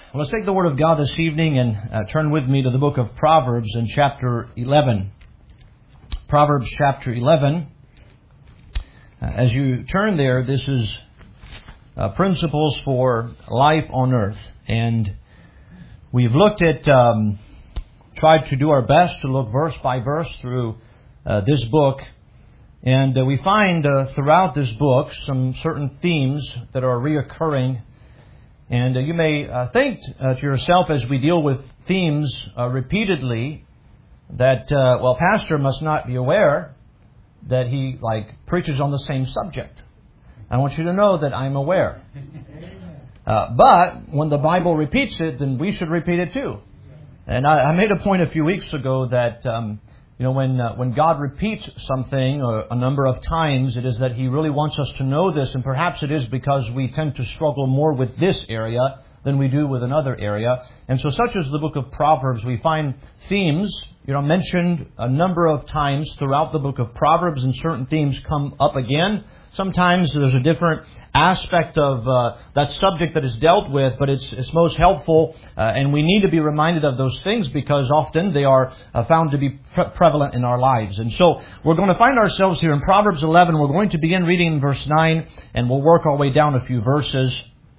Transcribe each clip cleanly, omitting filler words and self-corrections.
Well, let's take the Word of God this evening and turn with me to the book of Proverbs in chapter 11. Proverbs chapter 11. As you turn there, this is principles for life on earth. And we've looked at, tried to do our best to look verse by verse through this book. And we find throughout this book some certain themes that are reoccurring. And you may think to yourself as we deal with themes repeatedly that, pastor must not be aware that he preaches on the same subject. I want you to know that I'm aware. But when the Bible repeats it, then we should repeat it too. And I made a point a few weeks ago that when God repeats something a number of times, it is that He really wants us to know this, and perhaps it is because we tend to struggle more with this area than we do with another area. And so such as the book of Proverbs, we find themes, mentioned a number of times throughout the book of Proverbs, and certain themes come up again. Sometimes there's a different aspect of that subject that is dealt with, but it's most helpful, and we need to be reminded of those things because often they are found to be prevalent in our lives. And so we're going to find ourselves here in Proverbs 11. We're going to begin reading in verse 9, and we'll work our way down a few verses.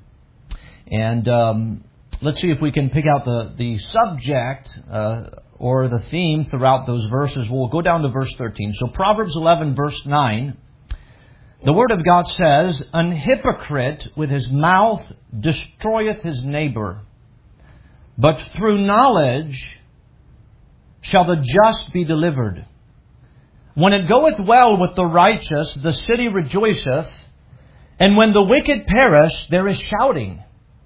And let's see if we can pick out the subject or the theme throughout those verses. We'll go down to verse 13. So Proverbs 11, verse 9. The Word of God says, "An hypocrite with his mouth destroyeth his neighbor, but through knowledge shall the just be delivered. When it goeth well with the righteous, the city rejoiceth, and when the wicked perish, there is shouting.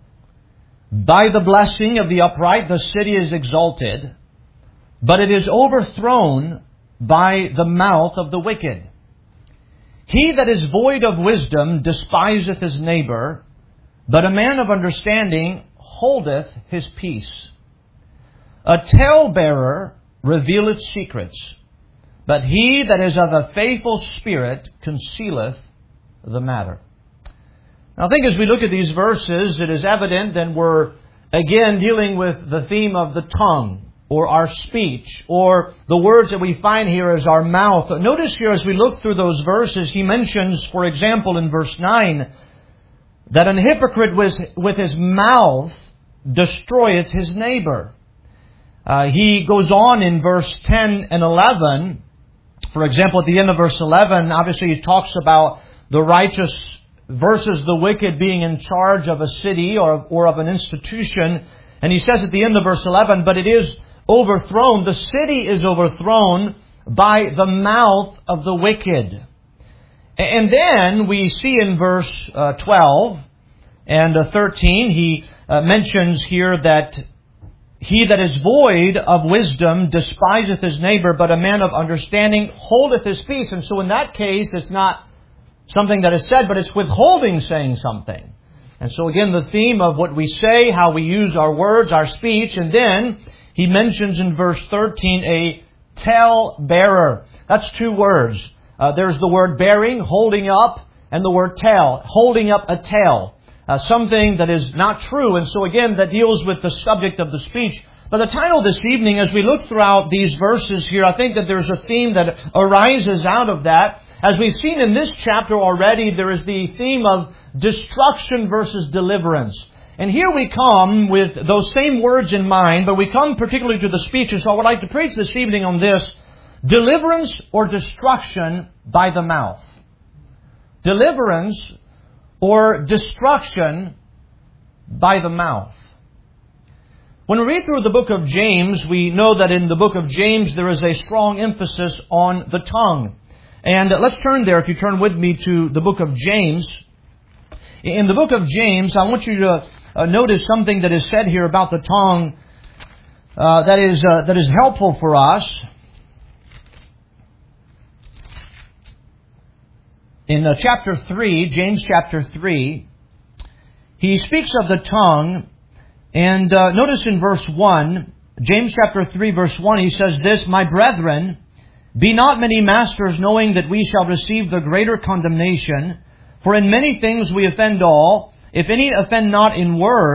By the blessing of the upright, the city is exalted, but it is overthrown by the mouth of the wicked. He that is void of wisdom despiseth his neighbor, but a man of understanding holdeth his peace. A talebearer revealeth secrets, but he that is of a faithful spirit concealeth the matter." Now I think as we look at these verses, it is evident that we're again dealing with the theme of the tongue, or our speech, or the words that we find here as our mouth. Notice here as we look through those verses, he mentions, for example, in verse 9, that an hypocrite with his mouth destroyeth his neighbor. He goes on in verse 10 and 11. For example, at the end of verse 11, obviously he talks about the righteous versus the wicked being in charge of a city or of an institution. And he says at the end of verse 11, "But it is overthrown, the city is overthrown by the mouth of the wicked." And then we see in verse 12 and 13, he mentions here that he that is void of wisdom despiseth his neighbor, but a man of understanding holdeth his peace. And so in that case, it's not something that is said, but it's withholding saying something. And so again, the theme of what we say, how we use our words, our speech, and then he mentions in verse 13 a tale-bearer. That's two words. There's the word bearing, holding up, and the word tale, holding up a tale. Something that is not true. And so again, that deals with the subject of the speech. But the title this evening, as we look throughout these verses here, I think that there's a theme that arises out of that. As we've seen in this chapter already, there is the theme of destruction versus deliverance. And here we come with those same words in mind, but we come particularly to the speech. And so I would like to preach this evening on this: deliverance or destruction by the mouth. Deliverance or destruction by the mouth. When we read through the book of James, we know that in the book of James there is a strong emphasis on the tongue. And let's turn there, if you turn with me to the book of James. In the book of James, I want you to notice something that is said here about the tongue that is helpful for us. In chapter 3, James chapter 3, he speaks of the tongue. And notice in verse 1, James chapter 3, verse 1, he says this: "My brethren, be not many masters, knowing that we shall receive the greater condemnation. For in many things we offend all. If any offend not in word,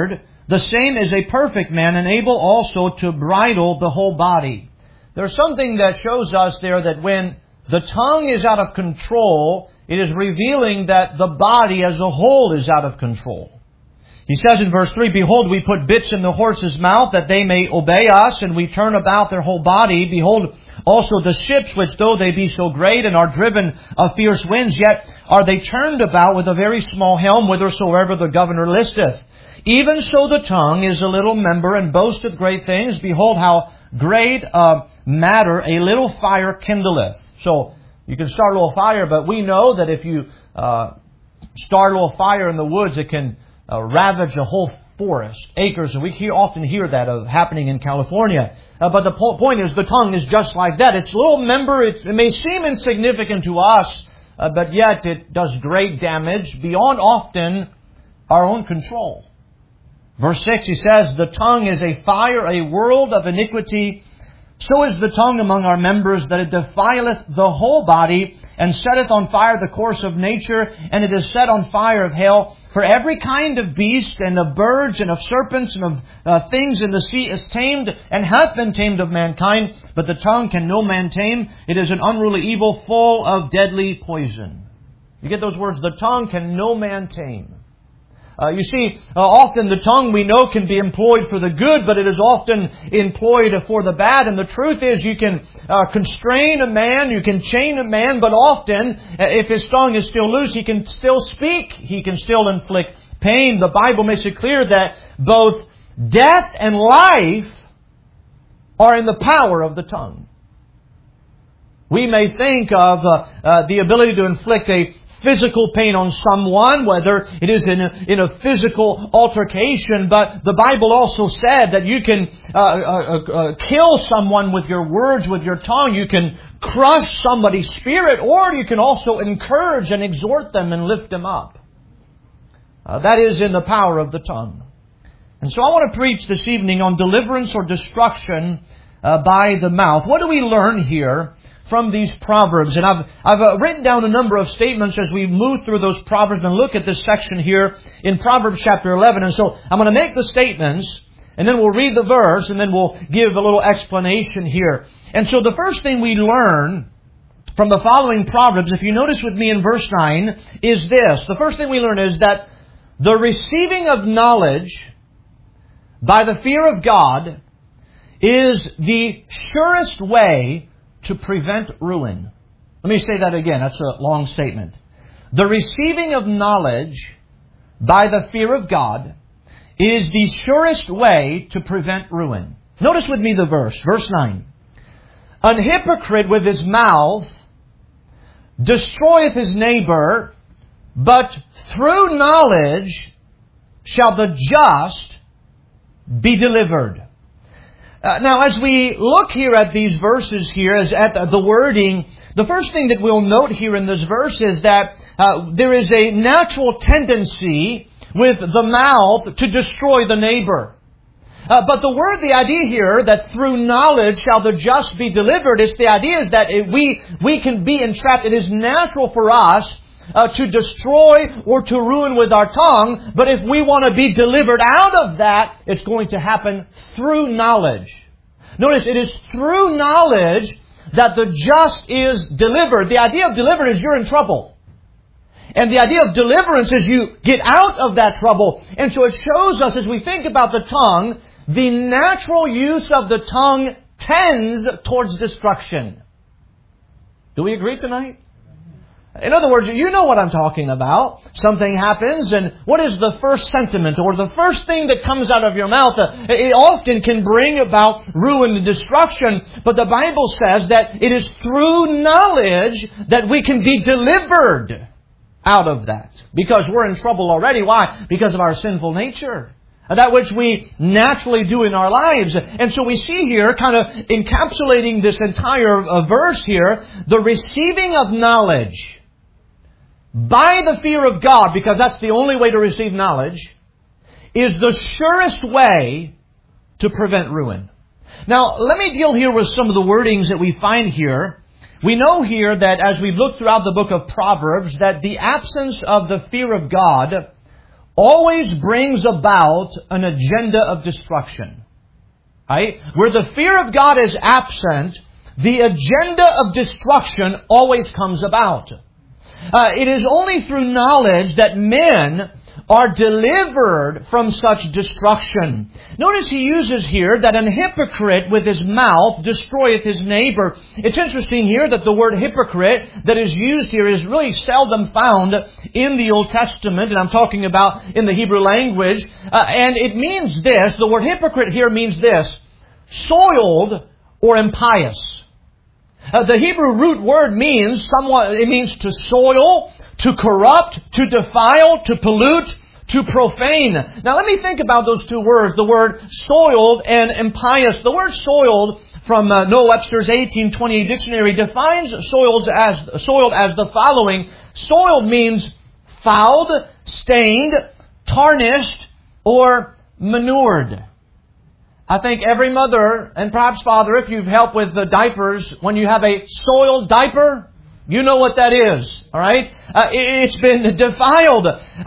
the same is a perfect man, and able also to bridle the whole body. There's something that shows us there that when the tongue is out of control, it is revealing that the body as a whole is out of control. He says in verse 3, Behold, we put bits in the horse's mouth that they may obey us, and we turn about their whole body. Behold, also the ships, which though they be so great and are driven of fierce winds, yet are they turned about with a very small helm, whithersoever the governor listeth. Even so the tongue is a little member, and boasteth great things. Behold, how great a matter a little fire kindleth. So, you can start a little fire, but we know that if you start a little fire in the woods, it can ravage a whole forest, acres. And we often hear that happening in California. But the point is, the tongue is just like that. It's a little member. It may seem insignificant to us, but yet it does great damage beyond often our own control. Verse 6, he says, The tongue is a fire, a world of iniquity. So is the tongue among our members, that it defileth the whole body, and setteth on fire the course of nature, and it is set on fire of hell. For every kind of beast, and of birds, and of serpents, and of things in the sea is tamed, and hath been tamed of mankind. But the tongue can no man tame. It is an unruly evil, full of deadly poison. You get those words? The tongue can no man tame. You see, often the tongue we know can be employed for the good, but it is often employed for the bad. And the truth is, you can constrain a man, you can chain a man, but often, if his tongue is still loose, he can still speak. He can still inflict pain. The Bible makes it clear that both death and life are in the power of the tongue. We may think of the ability to inflict a physical pain on someone, whether it is in a physical altercation, but the Bible also said that you can kill someone with your words, with your tongue. You can crush somebody's spirit, or you can also encourage and exhort them and lift them up. That is in the power of the tongue. And so I want to preach this evening on deliverance or destruction by the mouth. What do we learn here from these Proverbs? And I've written down a number of statements as we move through those Proverbs and look at this section here in Proverbs chapter 11. And so I'm going to make the statements, and then we'll read the verse, and then we'll give a little explanation here. And so the first thing we learn from the following Proverbs, if you notice with me in verse 9, is this. The first thing we learn is that the receiving of knowledge by the fear of God is the surest way to prevent ruin. Let me say that again. That's a long statement. The receiving of knowledge by the fear of God is the surest way to prevent ruin. Notice with me the verse. Verse 9. An hypocrite with his mouth destroyeth his neighbor, but through knowledge shall the just be delivered. Now, as we look here at these verses here, as at the wording, the first thing that we'll note here in this verse is that there is a natural tendency with the mouth to destroy the neighbor. But the idea here, that through knowledge shall the just be delivered, it's the idea is that we can be entrapped. It is natural for us to destroy or to ruin with our tongue. But if we want to be delivered out of that, it's going to happen through knowledge. Notice, it is through knowledge that the just is delivered. The idea of delivered is you're in trouble. And the idea of deliverance is you get out of that trouble. And so it shows us, as we think about the tongue, the natural use of the tongue tends towards destruction. Do we agree tonight? In other words, you know what I'm talking about. Something happens, and what is the first sentiment or the first thing that comes out of your mouth? It often can bring about ruin and destruction. But the Bible says that it is through knowledge that we can be delivered out of that. Because we're in trouble already. Why? Because of our sinful nature. That which we naturally do in our lives. And so we see here, kind of encapsulating this entire verse here, the receiving of knowledge by the fear of God, because that's the only way to receive knowledge, is the surest way to prevent ruin. Now, let me deal here with some of the wordings that we find here. We know here that as we look throughout the book of Proverbs, that the absence of the fear of God always brings about an agenda of destruction. Right? Where the fear of God is absent, the agenda of destruction always comes about. It is only through knowledge that men are delivered from such destruction. Notice he uses here that an hypocrite with his mouth destroyeth his neighbor. It's interesting here that the word hypocrite that is used here is really seldom found in the Old Testament, and I'm talking about in the Hebrew language. And it means this, the word hypocrite here means this, soiled or impious. The Hebrew root word means it means to soil, to corrupt, to defile, to pollute, to profane. Now let me think about those two words, the word soiled and impious. The word soiled from Noah Webster's 1828 dictionary defines soiled as the following. Soiled means fouled, stained, tarnished, or manured. I think every mother and perhaps father, if you've helped with the diapers, when you have a soiled diaper, you know what that is. All right? It's been defiled.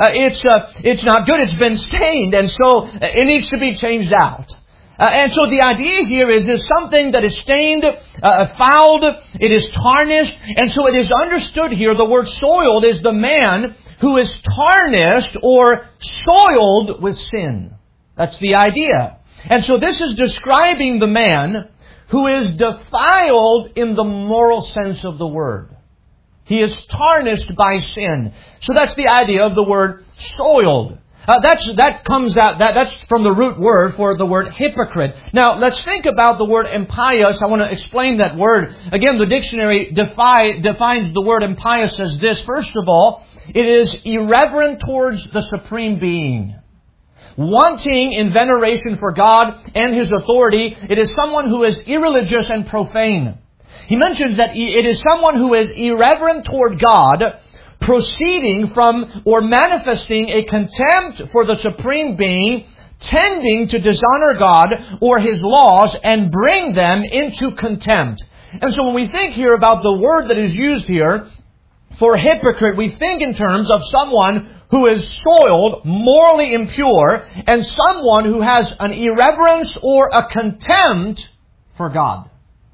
It's not good. It's been stained. And so it needs to be changed out. And so the idea here is something that is stained, fouled, it is tarnished. And so it is understood here, the word soiled is the man who is tarnished or soiled with sin. That's the idea. And so this is describing the man who is defiled in the moral sense of the word. He is tarnished by sin. So that's the idea of the word soiled. That's from the root word for the word hypocrite. Now, let's think about the word impious. I want to explain that word. Again, the dictionary defines the word impious as this. First of all, it is irreverent towards the Supreme Being. Wanting in veneration for God and His authority, it is someone who is irreligious and profane. He mentions that it is someone who is irreverent toward God, proceeding from or manifesting a contempt for the Supreme Being, tending to dishonor God or His laws and bring them into contempt. And so when we think here about the word that is used here for hypocrite, we think in terms of someone who is soiled, morally impure, and someone who has an irreverence or a contempt for God.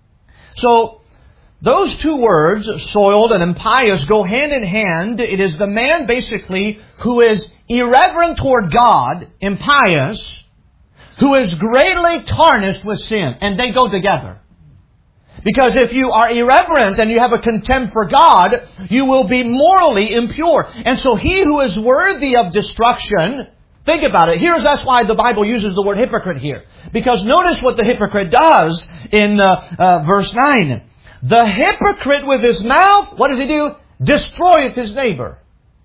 So, those two words, soiled and impious, go hand in hand. It is the man, basically, who is irreverent toward God, impious, who is greatly tarnished with sin. And they go together. Because if you are irreverent and you have a contempt for God, you will be morally impure. And so he who is worthy of destruction, think about it. That's why the Bible uses the word hypocrite here. Because notice what the hypocrite does in verse 9. The hypocrite with his mouth, what does he do? Destroyeth his neighbor.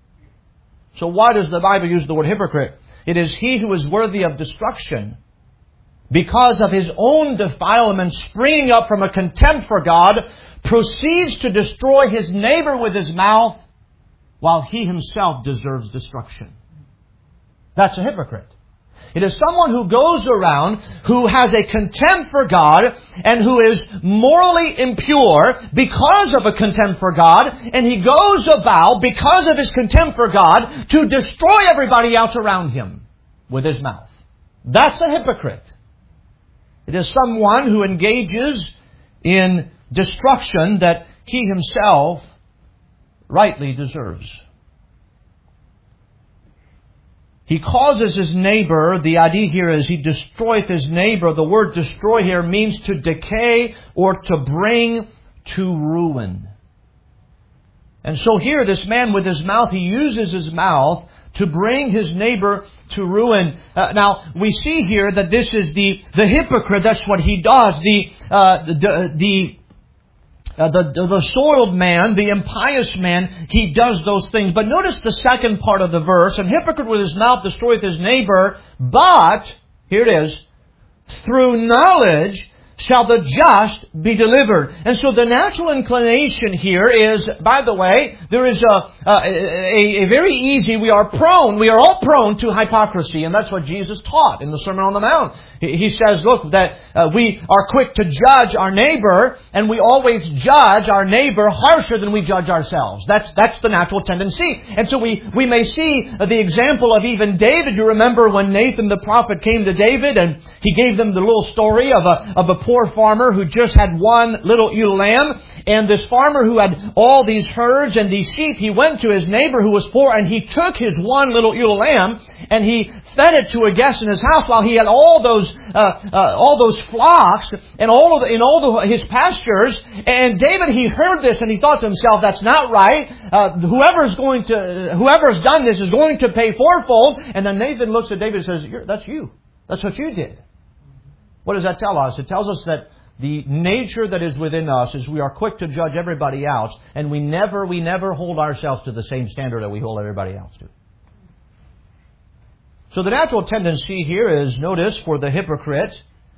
So why does the Bible use the word hypocrite? It is he who is worthy of destruction, because of his own defilement springing up from a contempt for God, proceeds to destroy his neighbor with his mouth, while he himself deserves destruction. That's a hypocrite. It is someone who goes around, who has a contempt for God, and who is morally impure because of a contempt for God, and he goes about, because of his contempt for God, to destroy everybody else around him with his mouth. That's a hypocrite. It is someone who engages in destruction that he himself rightly deserves. He causes his neighbor, the idea here is he destroyeth his neighbor. The word destroy here means to decay or to bring to ruin. And so here, this man with his mouth, he uses his mouth to bring his neighbor to ruin. Now, we see here that this is the hypocrite. That's what he does. The soiled man, the impious man, he does those things. But notice the second part of the verse. And hypocrite with his mouth destroyeth his neighbor, but, here it is, through knowledge shall the just be delivered. And so the natural inclination here is, by the way, there is a very easy, we are all prone to hypocrisy. And that's what Jesus taught in the Sermon on the Mount. He says, look, that we are quick to judge our neighbor, and we always judge our neighbor harsher than we judge ourselves. That's the natural tendency. And so we may see the example of even David. You remember when Nathan the prophet came to David, and he gave them the little story of a poor farmer who just had one little ewe lamb. And this farmer who had all these herds and these sheep, he went to his neighbor who was poor, and he took his one little ewe lamb and he fed it to a guest in his house while he had all those flocks and his pastures. And David, he heard this and he thought to himself, that's not right. Whoever's done this is going to pay fourfold. And then Nathan looks at David and says, that's you. That's what you did. What does that tell us? It tells us that the nature that is within us is we are quick to judge everybody else, and we never hold ourselves to the same standard that we hold everybody else to. So the natural tendency here is, notice, for the hypocrite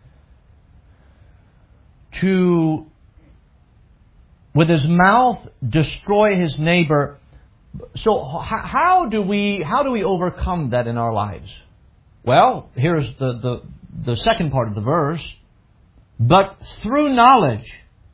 to, with his mouth, destroy his neighbor. So how do we overcome that in our lives? Well, here's the second part of the verse. But through knowledge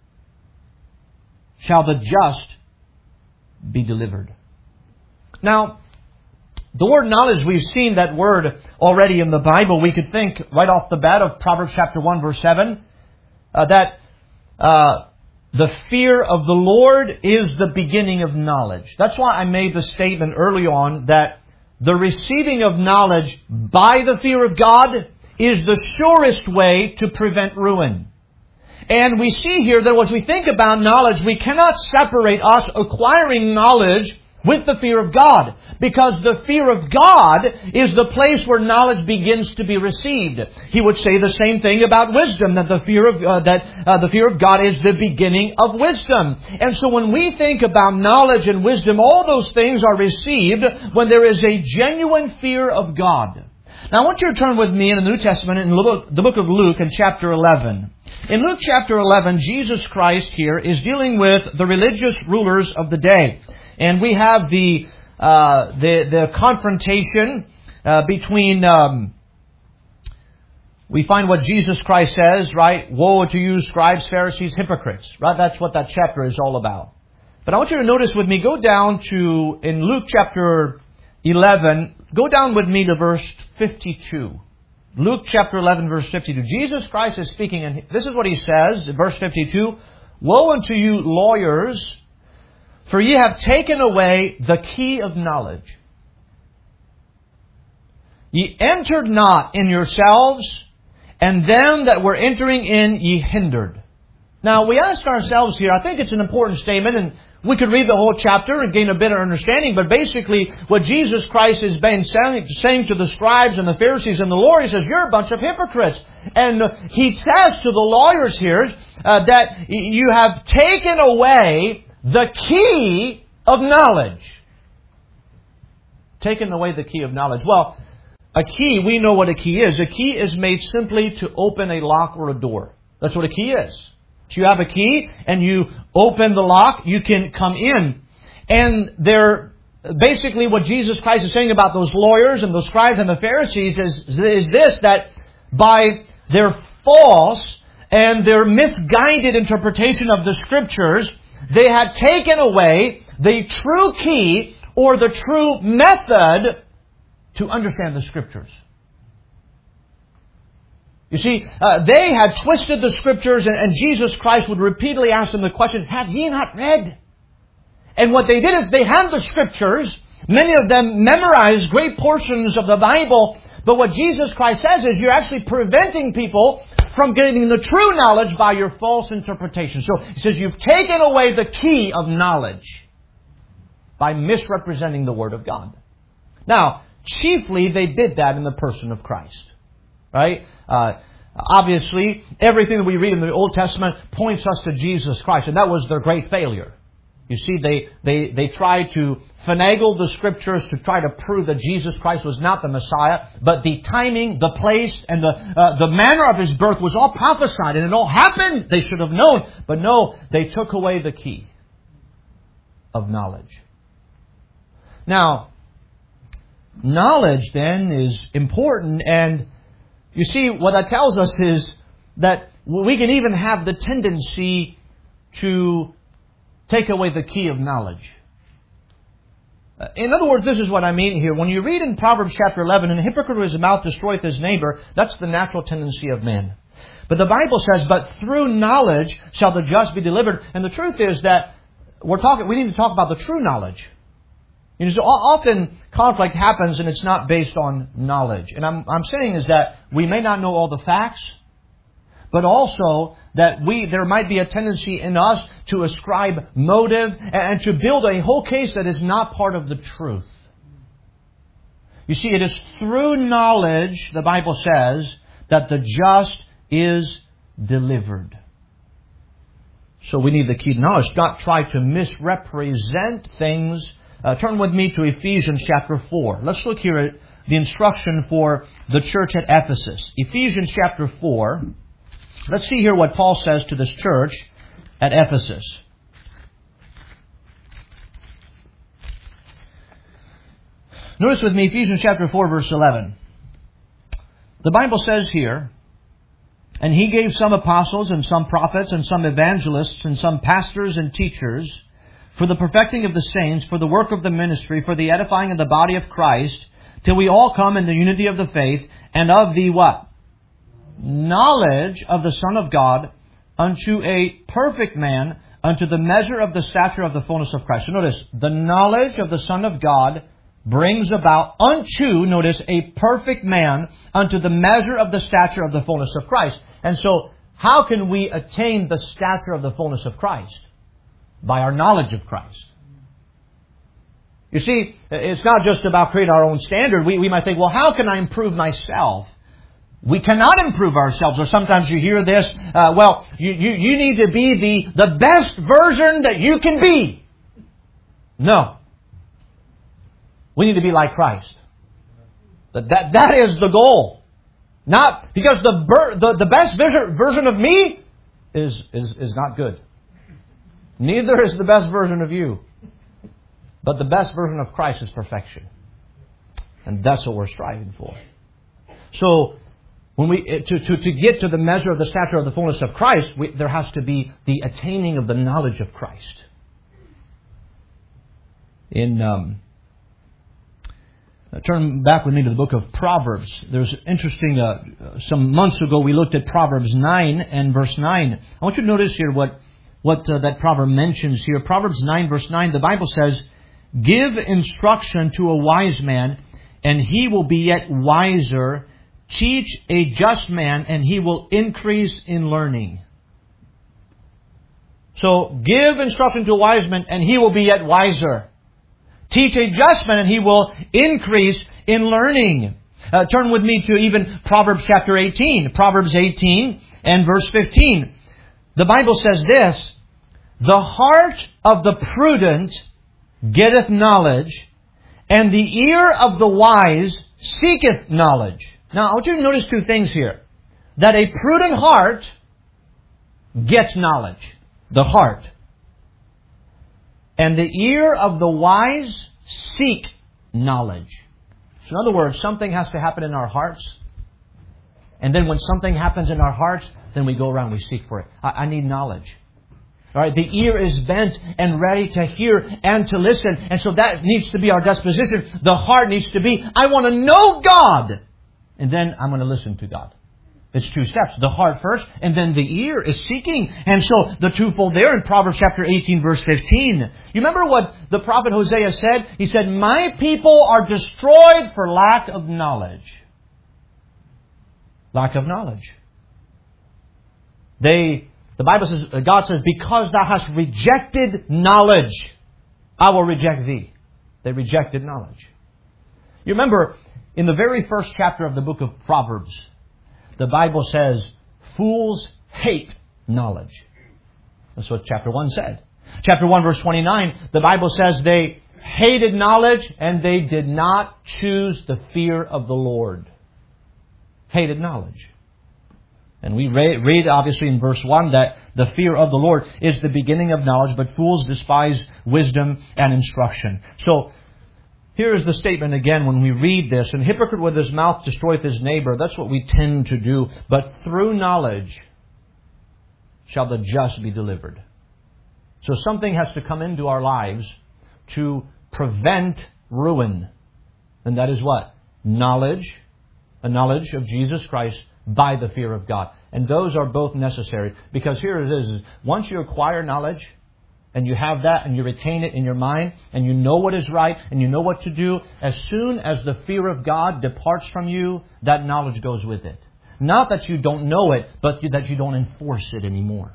shall the just be delivered. Now, the word knowledge, we've seen that word already in the Bible. We could think right off the bat of Proverbs chapter 1 verse 7, that the fear of the Lord is the beginning of knowledge. That's why I made the statement early on that the receiving of knowledge by the fear of God is the surest way to prevent ruin. And we see here that as we think about knowledge, we cannot separate us acquiring knowledge with the fear of God, because the fear of God is the place where knowledge begins to be received. He would say the same thing about wisdom, that the fear of God is the beginning of wisdom. And so when we think about knowledge and wisdom, all those things are received when there is a genuine fear of God. Now I want you to turn with me in the New Testament in the book of Luke in chapter 11. In Luke chapter 11, Jesus Christ here is dealing with the religious rulers of the day. And we have the confrontation between, we find what Jesus Christ says, right? Woe to you, scribes, Pharisees, hypocrites, right? That's what that chapter is all about. But I want you to notice with me, go down to, in Luke chapter 11, go down with me to verse 52. Luke chapter 11, verse 52. Jesus Christ is speaking, and this is what He says in verse 52. Woe unto you, lawyers, for ye have taken away the key of knowledge. Ye entered not in yourselves, and them that were entering in ye hindered. Now, we ask ourselves here, I think it's an important statement, and we could read the whole chapter and gain a better understanding, but basically what Jesus Christ has been saying to the scribes and the Pharisees and the lawyers, He says, you're a bunch of hypocrites. And He says to the lawyers here that you have taken away the key of knowledge. Taken away the key of knowledge. Well, a key, we know what a key is. A key is made simply to open a lock or a door. That's what a key is. So you have a key and you open the lock, you can come in. And they're basically what Jesus Christ is saying about those lawyers and those scribes and the Pharisees is this, that by their false and their misguided interpretation of the Scriptures, they had taken away the true key or the true method to understand the Scriptures. You see, they had twisted the Scriptures, and Jesus Christ would repeatedly ask them the question, have ye not read? And what they did is they had the Scriptures. Many of them memorized great portions of the Bible. But what Jesus Christ says is you're actually preventing people from getting the true knowledge by your false interpretation. So He says you've taken away the key of knowledge by misrepresenting the Word of God. Now, chiefly they did that in the person of Christ. Right? Obviously, everything that we read in the Old Testament points us to Jesus Christ. And that was their great failure. You see, they tried to finagle the Scriptures to try to prove that Jesus Christ was not the Messiah, but the timing, the place, and the manner of His birth was all prophesied, and it all happened. They should have known. But no, they took away the key of knowledge. Now, knowledge then is important, and you see, what that tells us is that we can even have the tendency to take away the key of knowledge. In other words, this is what I mean here. When you read in Proverbs chapter 11, "And the hypocrite with his mouth destroyeth his neighbor," that's the natural tendency of man. But the Bible says, "But through knowledge shall the just be delivered." And the truth is that we need to talk about the true knowledge. You know, so often conflict happens and it's not based on knowledge. And I'm saying is that we may not know all the facts, but also that there might be a tendency in us to ascribe motive and to build a whole case that is not part of the truth. You see, it is through knowledge, the Bible says, that the just is delivered. So we need the key to knowledge. Not try to misrepresent things. Turn with me to Ephesians chapter 4. Let's look here at the instruction for the church at Ephesus. Ephesians chapter 4. Let's see here what Paul says to this church at Ephesus. Notice with me Ephesians chapter 4 verse 11. The Bible says here, "And He gave some apostles and some prophets and some evangelists and some pastors and teachers for the perfecting of the saints, for the work of the ministry, for the edifying of the body of Christ, till we all come in the unity of the faith and of the" what? "Knowledge of the Son of God, unto a perfect man, unto the measure of the stature of the fullness of Christ." So notice, the knowledge of the Son of God brings about unto, notice, a perfect man, unto the measure of the stature of the fullness of Christ. And so, how can we attain the stature of the fullness of Christ? By our knowledge of Christ. You see, it's not just about creating our own standard. We might think, well, how can I improve myself? We cannot improve ourselves. Or sometimes you hear this, you need to be the best version that you can be. No. We need to be like Christ. That is the goal. Not because the best version of me is not good. Neither is the best version of you. But the best version of Christ is perfection. And that's what we're striving for. So, when to get to the measure of the stature of the fullness of Christ, there has to be the attaining of the knowledge of Christ. Turn back with me to the book of Proverbs. There's interesting, some months ago we looked at Proverbs 9 and verse 9. I want you to notice here what that proverb mentions here. Proverbs 9 verse 9, the Bible says, "Give instruction to a wise man, and he will be yet wiser. Teach a just man, and he will increase in learning." So, give instruction to a wise man, and he will be yet wiser. Teach a just man, and he will increase in learning. Turn with me to even Proverbs chapter 18. Proverbs 18 and verse 15. The Bible says this, "The heart of the prudent getteth knowledge, and the ear of the wise seeketh knowledge." Now, I want you to notice two things here. That a prudent heart gets knowledge. The heart. And the ear of the wise seek knowledge. So in other words, something has to happen in our hearts. And then when something happens in our hearts, then we go around, we seek for it. I need knowledge. All right, the ear is bent and ready to hear and to listen. And so that needs to be our disposition. The heart needs to be, I want to know God. And then I'm going to listen to God. It's two steps. The heart first, and then the ear is seeking. And so the twofold there in Proverbs chapter 18 verse 15. You remember what the prophet Hosea said? He said, "My people are destroyed for lack of knowledge." Lack of knowledge. The Bible says, God says, "Because thou hast rejected knowledge, I will reject thee." They rejected knowledge. You remember, in the very first chapter of the book of Proverbs, the Bible says, "Fools hate knowledge." That's what chapter 1 said. Chapter 1, verse 29, the Bible says they hated knowledge and they did not choose the fear of the Lord. Hated knowledge. And we read obviously in verse 1 that the fear of the Lord is the beginning of knowledge, but fools despise wisdom and instruction. So, here is the statement again when we read this. An hypocrite with his mouth destroyeth his neighbor. That's what we tend to do. But through knowledge shall the just be delivered. So something has to come into our lives to prevent ruin. And that is what? Knowledge. A knowledge of Jesus Christ by the fear of God. And those are both necessary. Because here it is. Once you acquire knowledge, and you have that, and you retain it in your mind, and you know what is right, and you know what to do, as soon as the fear of God departs from you, that knowledge goes with it. Not that you don't know it, but that you don't enforce it anymore.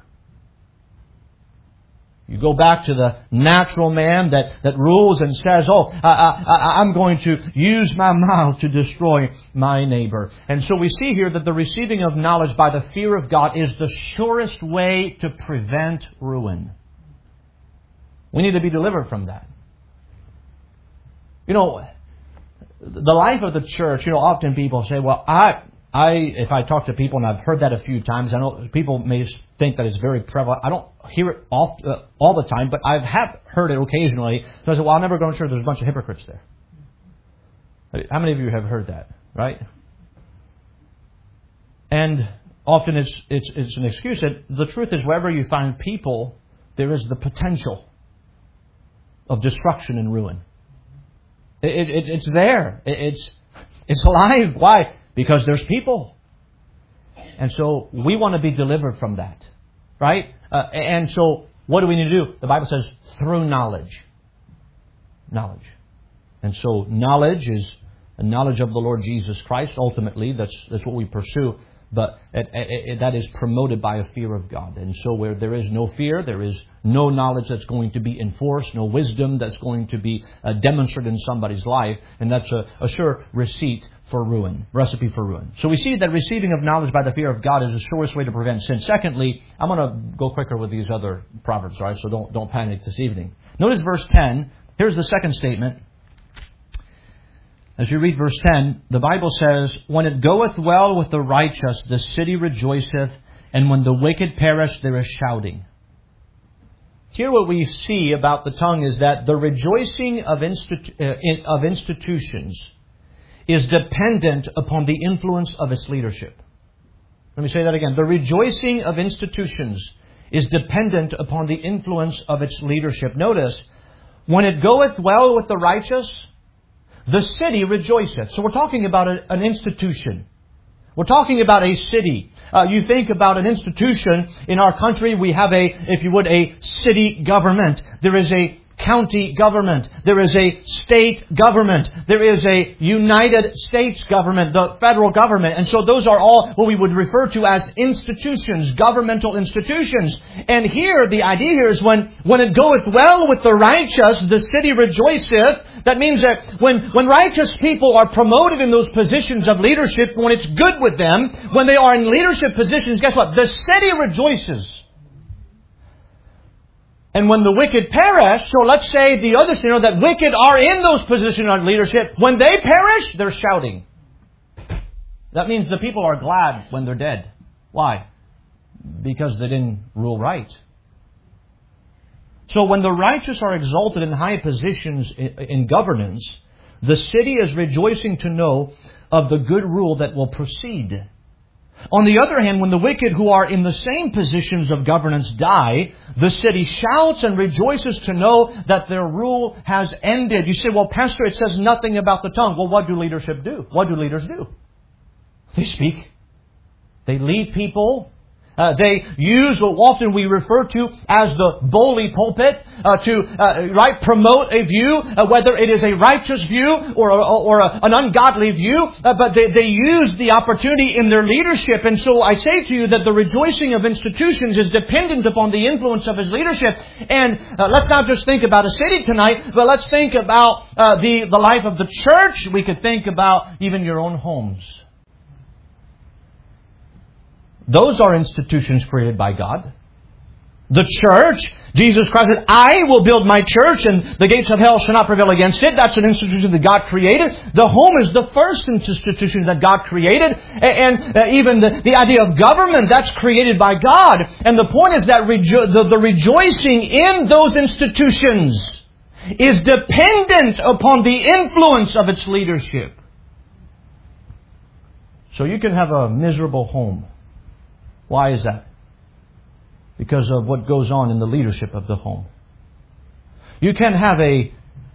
You go back to the natural man that rules and says, I'm going to use my mouth to destroy my neighbor. And so we see here that the receiving of knowledge by the fear of God is the surest way to prevent ruin. We need to be delivered from that. You know, the life of the church, often people say, well, if I talk to people, and I've heard that a few times, I know people may think that it's very prevalent. I don't hear it all the time, but I have heard it occasionally. So I said, well, I'll never go to church. There's a bunch of hypocrites there. How many of you have heard that, right? And often it's an excuse. And the truth is, wherever you find people, there is the potential of destruction and ruin. It's there. It's alive. Why? Because there's people. And so we want to be delivered from that. Right? And so what do we need to do? The Bible says through knowledge. Knowledge. And so knowledge is a knowledge of the Lord Jesus Christ. Ultimately, that's what we pursue. But that is promoted by a fear of God. And so where there is no fear, there is no knowledge that's going to be enforced, no wisdom that's going to be demonstrated in somebody's life. And that's a sure recipe for ruin. So we see that receiving of knowledge by the fear of God is the surest way to prevent sin. Secondly, I'm going to go quicker with these other proverbs, all right? So don't panic this evening. Notice verse 10. Here's the second statement. As you read verse 10, the Bible says, when it goeth well with the righteous, the city rejoiceth, and when the wicked perish, there is shouting. Here what we see about the tongue is that the rejoicing of institutions is dependent upon the influence of its leadership. Let me say that again. The rejoicing of institutions is dependent upon the influence of its leadership. Notice, when it goeth well with the righteous, the city rejoiceth. So we're talking about an institution. We're talking about a city. You think about an institution in our country, we have a city government. There is a county government. There is a state government. There is a United States government, the federal government. And so those are all what we would refer to as institutions, governmental institutions. And here, the idea here is when it goeth well with the righteous, the city rejoiceth. That means that when righteous people are promoted in those positions of leadership, when it's good with them, when they are in leadership positions, guess what? The city rejoices. And when the wicked perish, so let's say the other sinner, that wicked are in those positions of leadership, when they perish, they're shouting. That means the people are glad when they're dead. Why? Because they didn't rule right. So when the righteous are exalted in high positions in governance, the city is rejoicing to know of the good rule that will proceed. On the other hand, when the wicked who are in the same positions of governance die, the city shouts and rejoices to know that their rule has ended. You say, well, Pastor, it says nothing about the tongue. Well, what do leadership do? What do leaders do? They speak. They lead people. They use what often we refer to as the bully pulpit to promote a view, whether it is a righteous view or an ungodly view. But they use the opportunity in their leadership. And so I say to you that the rejoicing of institutions is dependent upon the influence of His leadership. And let's not just think about a city tonight, but let's think about the life of the church. We could think about even your own homes. Those are institutions created by God. The church, Jesus Christ said, I will build my church and the gates of hell shall not prevail against it. That's an institution that God created. The home is the first institution that God created. And even the idea of government, that's created by God. And the point is that the rejoicing in those institutions is dependent upon the influence of its leadership. So you can have a miserable home. Why is that? Because of what goes on in the leadership of the home. You can have a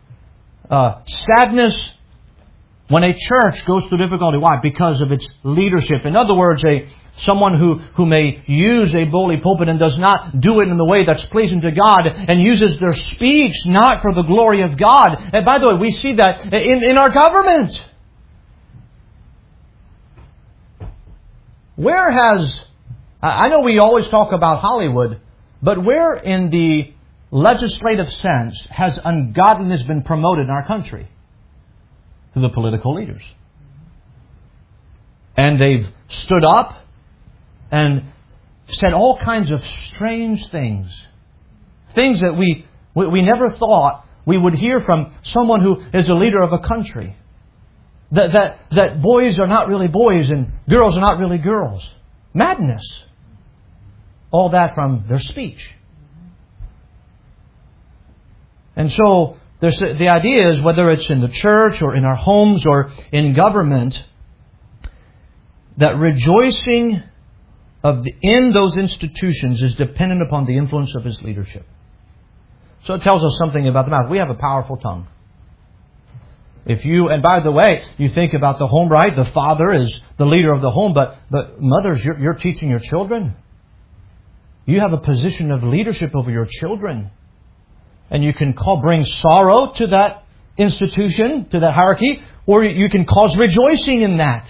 sadness when a church goes through difficulty. Why? Because of its leadership. In other words, someone who may use a bully pulpit and does not do it in the way that's pleasing to God and uses their speech not for the glory of God. And by the way, we see that in our government. Where has... I know we always talk about Hollywood, but where in the legislative sense has ungodliness been promoted in our country? Through the political leaders. And they've stood up and said all kinds of strange things. Things that we never thought we would hear from someone who is a leader of a country. That boys are not really boys and girls are not really girls. Madness. All that from their speech. And so the idea is, whether it's in the church or in our homes or in government, that rejoicing in those institutions is dependent upon the influence of His leadership. So it tells us something about the mouth. We have a powerful tongue. And by the way, you think about the home, right? The father is the leader of the home, but mothers, you're teaching your children. You have a position of leadership over your children. And you can bring sorrow to that institution, to that hierarchy, or you can cause rejoicing in that.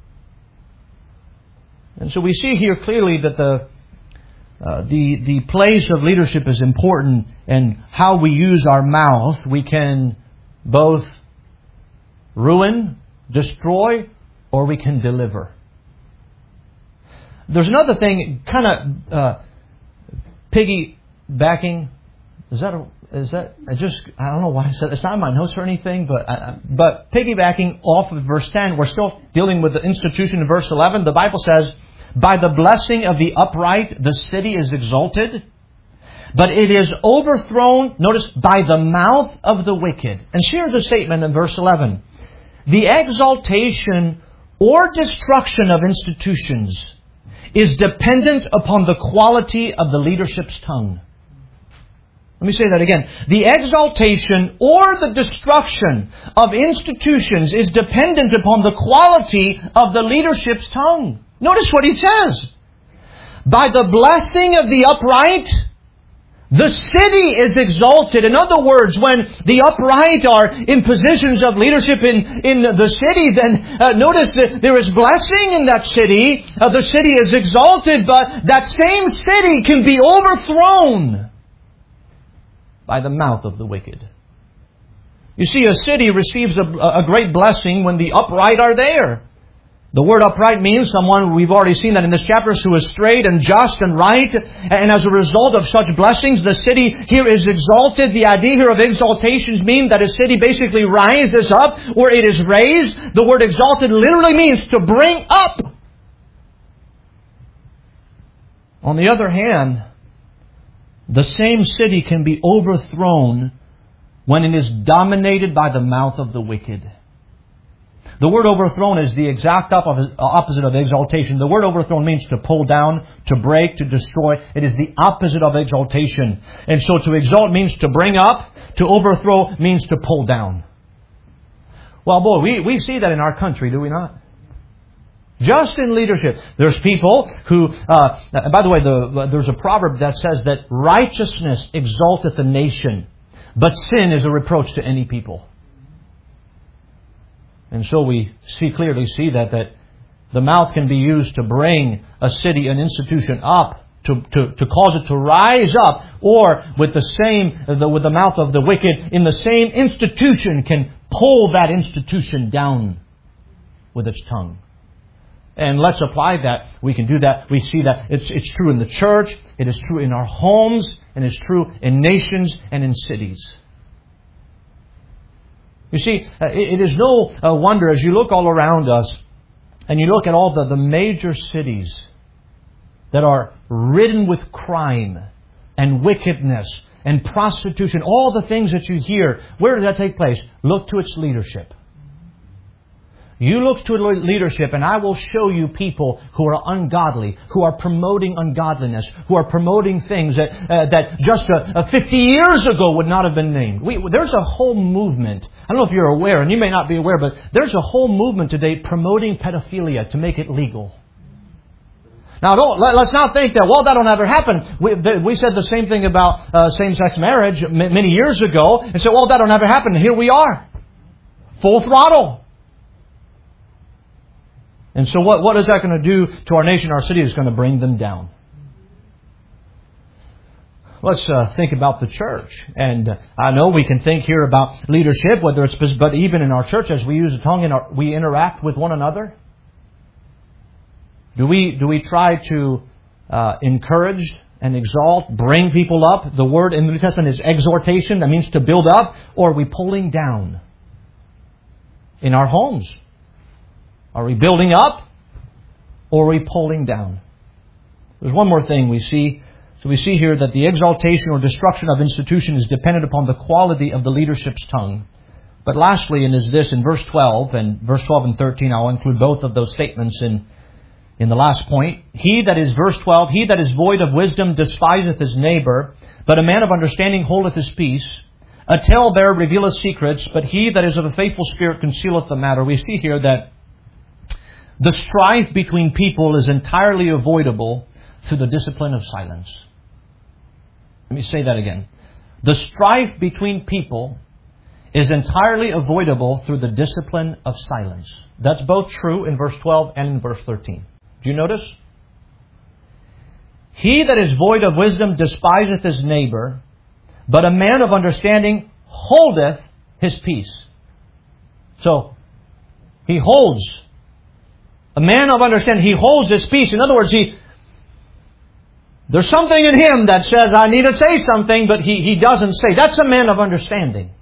And so we see here clearly that the place of leadership is important, and how we use our mouth. We can both ruin, destroy, or we can deliver. There's another thing, kind of piggybacking. I don't know why I said it's not in my notes or anything, but piggybacking off of verse 10, we're still dealing with the institution in verse 11. The Bible says, by the blessing of the upright, the city is exalted, but it is overthrown, notice, by the mouth of the wicked. And here's the statement in verse 11. The exaltation or destruction of institutions is dependent upon the quality of the leadership's tongue. Let me say that again. The exaltation or the destruction of institutions is dependent upon the quality of the leadership's tongue. Notice what he says. By the blessing of the upright, the city is exalted. In other words, when the upright are in positions of leadership in the city, then notice that there is blessing in that city. The city is exalted, but that same city can be overthrown by the mouth of the wicked. You see, a city receives a great blessing when the upright are there. The word upright means someone, we've already seen that in this chapter, who is straight and just and right. And as a result of such blessings, the city here is exalted. The idea here of exaltations means that a city basically rises up, or it is raised. The word exalted literally means to bring up. On the other hand, the same city can be overthrown when it is dominated by the mouth of the wicked. The word overthrown is the exact opposite of exaltation. The word overthrown means to pull down, to break, to destroy. It is the opposite of exaltation. And so to exalt means to bring up. To overthrow means to pull down. Well, boy, we see that in our country, do we not? Just in leadership. There's people who, by the way, there's a proverb that says that righteousness exalteth a nation, but sin is a reproach to any people. And so we clearly see that the mouth can be used to bring a city, an institution up, to cause it to rise up, or with the mouth of the wicked in the same institution can pull that institution down with its tongue. And let's apply that. We can do that. We see that it's true in the church. It is true in our homes. And it's true in nations and in cities. You see, it is no wonder as you look all around us and you look at all the major cities that are ridden with crime and wickedness and prostitution, all the things that you hear. Where does that take place? Look to its leadership. You look to leadership and I will show you people who are ungodly, who are promoting ungodliness, who are promoting things that just 50 years ago would not have been named. There's a whole movement. I don't know if you're aware, and you may not be aware, but there's a whole movement today promoting pedophilia to make it legal. Now, let's not think that, well, that'll never happen. We said the same thing about same-sex marriage many years ago and said, well, that'll never happen. And here we are. Full throttle. And so what is that going to do to our nation, our city? It's going to bring them down. Let's think about the church. And I know we can think here about leadership, but even in our church, as we use the tongue, we interact with one another. Do we try to encourage and exalt, bring people up? The word in the New Testament is exhortation. That means to build up. Or are we pulling down in our homes? Are we building up or are we pulling down? There's one more thing we see. So we see here that the exaltation or destruction of institution is dependent upon the quality of the leadership's tongue. But lastly, and is this in verse 12 and 13, I'll include both of those statements in the last point. He that is, verse 12, he that is void of wisdom despiseth his neighbor, but a man of understanding holdeth his peace. A talebearer revealeth secrets, but he that is of a faithful spirit concealeth the matter. We see here that the strife between people is entirely avoidable through the discipline of silence. Let me say that again. The strife between people is entirely avoidable through the discipline of silence. That's both true in verse 12 and in verse 13. Do you notice? He that is void of wisdom despiseth his neighbor, but a man of understanding holdeth his peace. So, he holds. A man of understanding, he holds his peace. In other words, there's something in him that says, I need to say something, but he doesn't say. That's a man of understanding.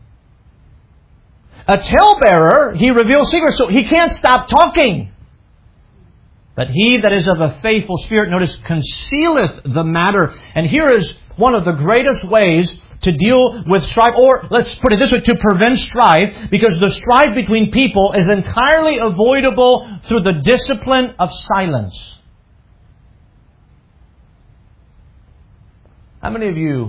A talebearer, he reveals secrets, so he can't stop talking. But he that is of a faithful spirit, notice, concealeth the matter. And here is one of the greatest ways to deal with strife, or let's put it this way, to prevent strife, because the strife between people is entirely avoidable through the discipline of silence. How many of you,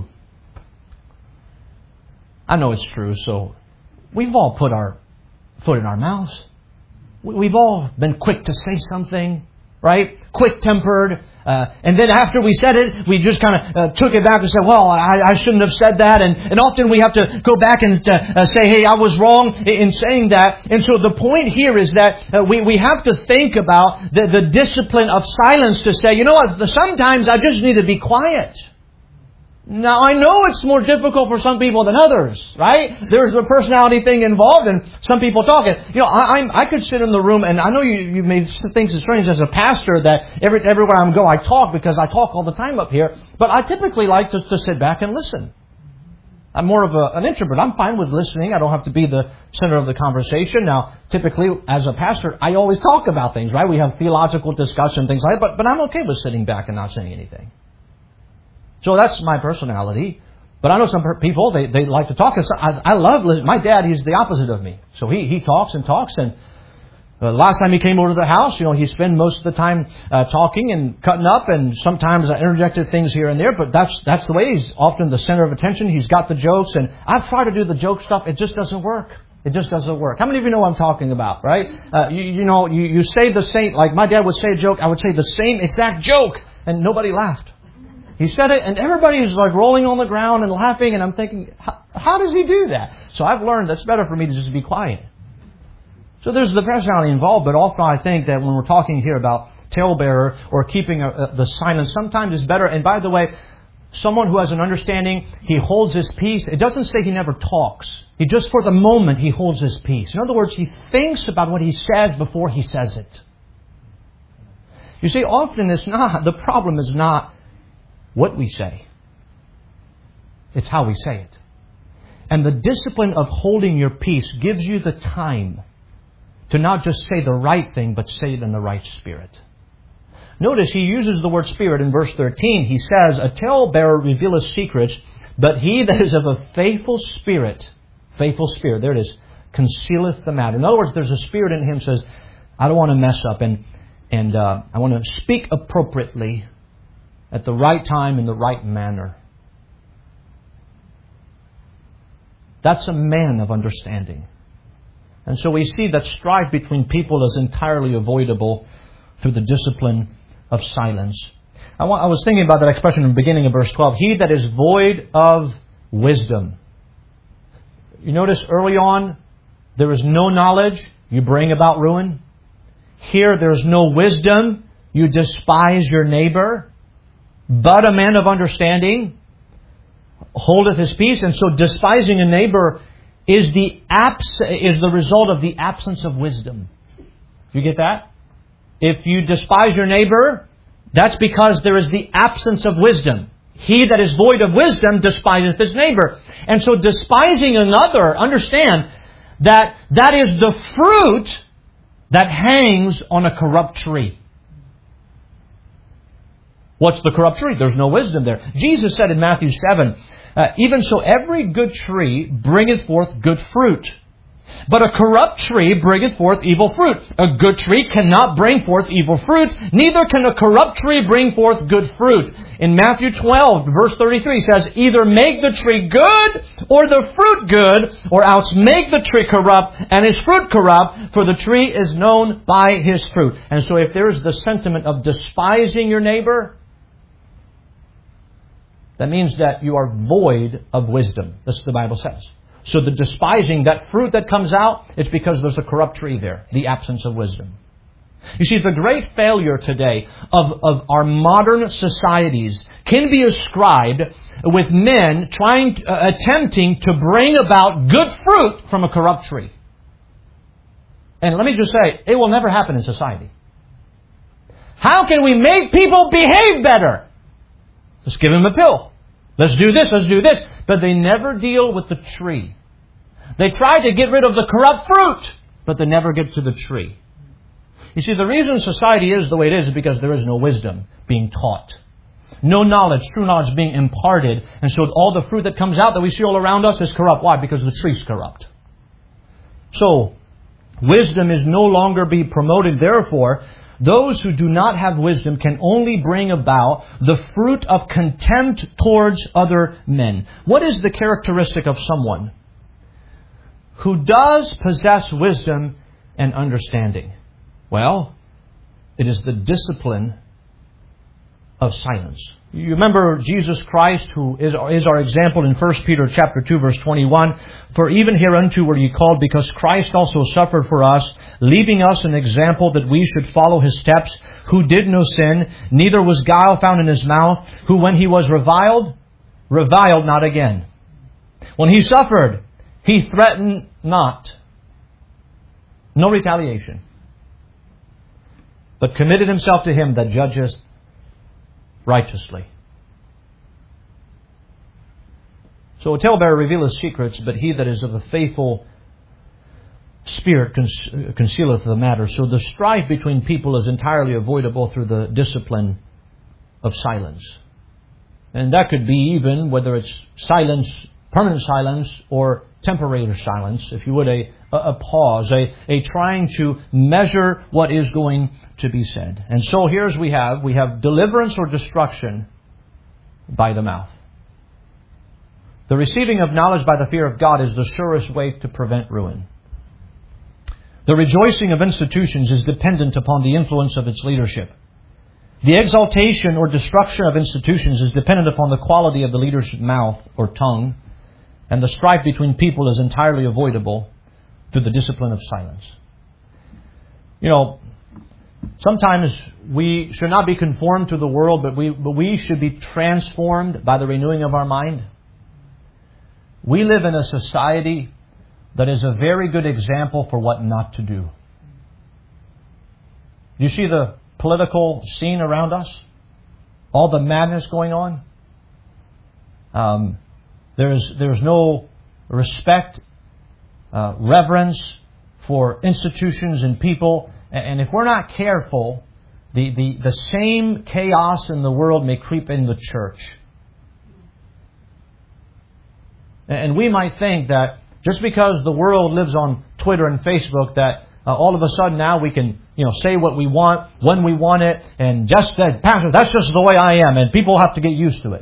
I know it's true, so we've all put our foot in our mouths. We've all been quick to say something, right? Quick-tempered. And then after we said it, we just kind of took it back and said, well, I shouldn't have said that. And often we have to go back and say, hey, I was wrong in saying that. And so the point here is that we have to think about the discipline of silence to say, you know what, sometimes I just need to be quiet. Now, I know it's more difficult for some people than others, right? There's a personality thing involved, and some people talk. And, you know, I could sit in the room, and I know you may think it's strange as a pastor that everywhere I go, I talk because I talk all the time up here. But I typically like to sit back and listen. I'm more of an introvert. I'm fine with listening. I don't have to be the center of the conversation. Now, typically, as a pastor, I always talk about things, right? We have theological discussion, things like that. But I'm okay with sitting back and not saying anything. So that's my personality. But I know some people, they like to talk. I love listening. My dad, he's the opposite of me. So he talks and talks. And last time he came over to the house, you know, he spent most of the time talking and cutting up. And sometimes I interjected things here and there. But that's the way. He's often the center of attention. He's got the jokes. And I've tried to do the joke stuff. It just doesn't work. It just doesn't work. How many of you know what I'm talking about, right? You say the same, like my dad would say a joke. I would say the same exact joke. And nobody laughed. He said it, and everybody's like rolling on the ground and laughing, and I'm thinking, how does he do that? So I've learned that's better for me to just be quiet. So there's the personality involved, but often I think that when we're talking here about talebearer or keeping the silence, sometimes it's better. And by the way, someone who has an understanding, he holds his peace. It doesn't say he never talks. He just for the moment, he holds his peace. In other words, he thinks about what he says before he says it. You see, often the problem is not what we say. It's how we say it. And the discipline of holding your peace gives you the time to not just say the right thing, but say it in the right spirit. Notice he uses the word spirit in verse 13. He says, a talebearer revealeth secrets, but he that is of a faithful spirit, there it is, concealeth the matter. In other words, there's a spirit in him that says, I don't want to mess up, and I want to speak appropriately at the right time in the right manner. That's a man of understanding. And so we see that strife between people is entirely avoidable through the discipline of silence. I was thinking about that expression in the beginning of verse 12. He that is void of wisdom. You notice early on, there is no knowledge, you bring about ruin. Here there is no wisdom, you despise your neighbor. But a man of understanding holdeth his peace. And so despising a neighbor is the result of the absence of wisdom. You get that? If you despise your neighbor, that's because there is the absence of wisdom. He that is void of wisdom despiseth his neighbor. And so despising another, understand that is the fruit that hangs on a corrupt tree. What's the corrupt tree? There's no wisdom there. Jesus said in Matthew 7, even so every good tree bringeth forth good fruit. But a corrupt tree bringeth forth evil fruit. A good tree cannot bring forth evil fruit, neither can a corrupt tree bring forth good fruit. In Matthew 12, verse 33 says, either make the tree good, or the fruit good, or else make the tree corrupt, and his fruit corrupt, for the tree is known by his fruit. And so if there is the sentiment of despising your neighbor, that means that you are void of wisdom. That's what the Bible says. So the despising, that fruit that comes out, it's because there's a corrupt tree there. The absence of wisdom. You see, the great failure today of our modern societies can be ascribed with men attempting to bring about good fruit from a corrupt tree. And let me just say, it will never happen in society. How can we make people behave better? Let's give them a pill. Let's do this, let's do this. But they never deal with the tree. They try to get rid of the corrupt fruit, but they never get to the tree. You see, the reason society is the way it is because there is no wisdom being taught. No knowledge, true knowledge being imparted. And so all the fruit that comes out that we see all around us is corrupt. Why? Because the tree's corrupt. So, wisdom is no longer being promoted. Therefore, those who do not have wisdom can only bring about the fruit of contempt towards other men. What is the characteristic of someone who does possess wisdom and understanding? Well, it is the discipline of silence. You remember Jesus Christ, who is our example in 1 Peter chapter 2, verse 21. For even hereunto were ye called, because Christ also suffered for us, leaving us an example that we should follow his steps, who did no sin, neither was guile found in his mouth, who when he was reviled not again. When he suffered, he threatened not. No retaliation. But committed himself to him that judgeth righteously. So a talebearer revealeth secrets, but he that is of a faithful spirit concealeth the matter. So the strife between people is entirely avoidable through the discipline of silence. And that could be even whether it's silence, permanent silence, or temporary silence, if you would, a pause, a trying to measure what is going to be said. And so here's we have deliverance or destruction by the mouth. The receiving of knowledge by the fear of God is the surest way to prevent ruin. The rejoicing of institutions is dependent upon the influence of its leadership. The exaltation or destruction of institutions is dependent upon the quality of the leader's mouth or tongue. And the strife between people is entirely avoidable through the discipline of silence. You know, sometimes we should not be conformed to the world, but we should be transformed by the renewing of our mind. We live in a society that is a very good example for what not to do. You see the political scene around us, all the madness going on. There's no respect, reverence for institutions and people. And if we're not careful, the same chaos in the world may creep in the church. And we might think that just because the world lives on Twitter and Facebook, that all of a sudden now we can, say what we want, when we want it, and just that, Pastor, that's just the way I am, and people have to get used to it.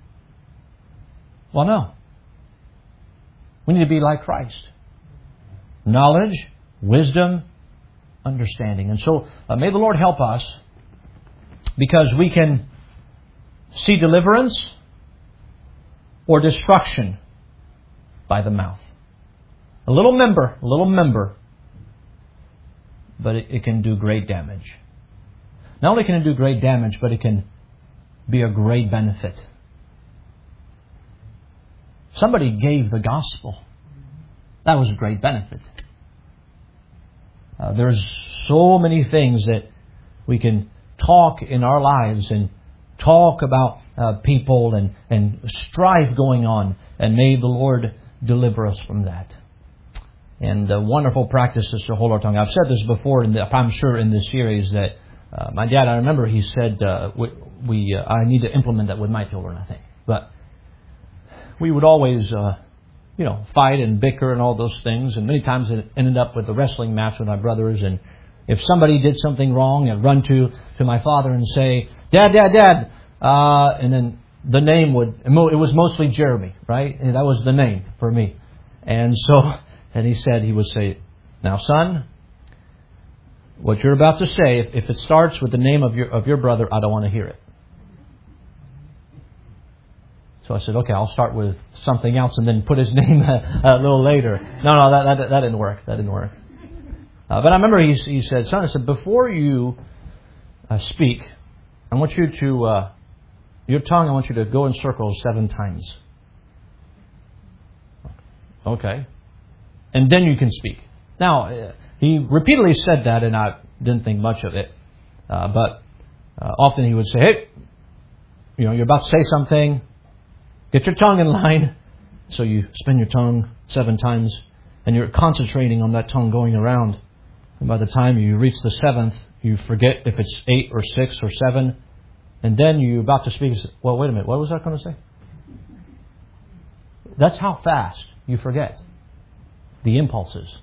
Well, no. We need to be like Christ. Knowledge, wisdom, understanding. And so may the Lord help us, because we can see deliverance or destruction by the mouth. A little member, but it can do great damage. Not only can it do great damage, but it can be a great benefit. Somebody gave the gospel. That was a great benefit. There's so many things that we can talk in our lives and talk about people and strife going on. And may the Lord deliver us from that. And a wonderful practice is to hold our tongue. I've said this before, I'm sure in this series, that my dad, I remember he said, I need to implement that with my children, I think. But we would always, fight and bicker and all those things. And many times it ended up with a wrestling match with my brothers. And if somebody did something wrong, I'd run to my father and say, Dad. And then the name it was mostly Jeremy, right? And that was the name for me. And so, and he would say, now son, what you're about to say, if it starts with the name of your brother, I don't want to hear it. So I said, okay, I'll start with something else and then put his name a little later. No, that didn't work. That didn't work. But I remember he said, son, I said, before you speak, I want you to, your tongue, I want you to go in circles 7 times. Okay. And then you can speak. Now, he repeatedly said that, and I didn't think much of it. But often he would say, hey, you're about to say something. Get your tongue in line. So you spin your tongue 7 times, and you're concentrating on that tongue going around. And by the time you reach the 7th, you forget if it's 8 or 6 or 7. And then you're about to speak. Well, wait a minute. What was I going to say? That's how fast you forget the impulses.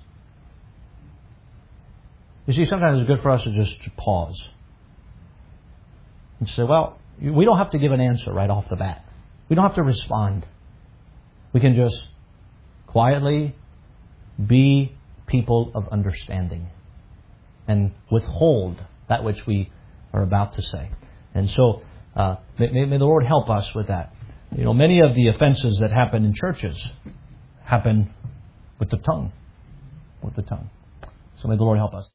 You see, sometimes it's good for us to just pause and say, well, we don't have to give an answer right off the bat. We don't have to respond. We can just quietly be people of understanding and withhold that which we are about to say. And so may the Lord help us with that. Many of the offenses that happen in churches happen with the tongue. So may the Lord help us.